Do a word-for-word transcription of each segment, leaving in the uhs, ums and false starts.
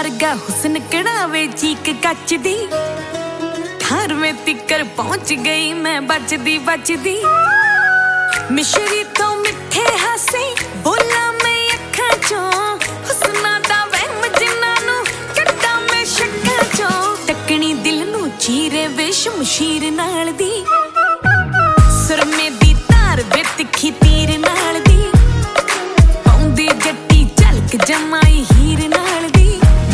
वर्गा हुस्न कड़ावे चीक कच दी ठारवें तिकर पहुंच गई मैं बचदी बचदी मिश्री तो मिठे हासे बोला मैं अखां चों हुस्ना दा वहम जिन्हां नूं कड्डां मैं शक्कां चों टकनी दिल नूं चीरे वे शमशीर नाल दी सुरमे दी तार वे तिखी तीर नाल दी पाउंदी जट्टी झलक जमाई हीर नाल दी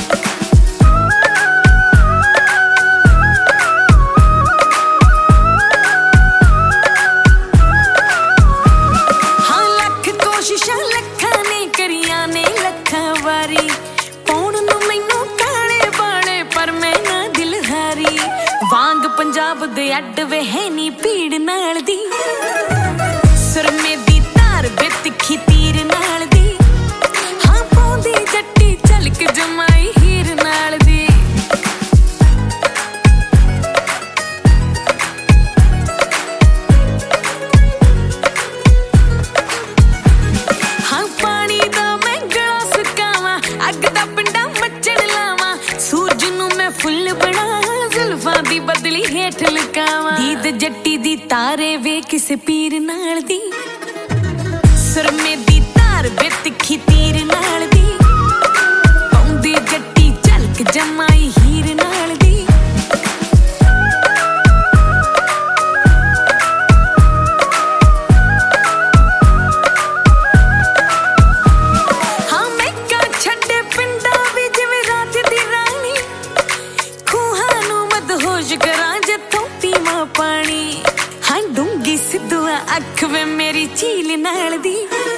हाँ लख कोशिशां लखां ने करियां ने लखां वारी पौण नूं मैनूं काले बाले पर मैं ना दिल हारी वांग पंजाब दे अड्ड वे है नी पीड़ नाल दी सुरमे दी तार वे तिखी तीर नाल दी हाँ पाउंदी जट्टी झलक जमाई हीर नाल दी हाँ पानी दा मैं गला सुकावां अग दा पिंडा मचण लावां सूरज नूं मैं फुੱਲ बना जुल्फां दी बदली हेठ लुकावां दीद जट्टी दी तारे वे किसे पीर नाल दी सुरमे दी तार वे तिखी तीर नाल दी पाउंदी जट्टी झलक जमाई हीर नाल दी हाँ मैं का छड्डे पिंडा वी जिवें रात दी रानी खूहां नूं मदहोश करां जथों पीवां पानी हाँ डूंगी सिद्धूआ अख वे मेरी झील नाल दी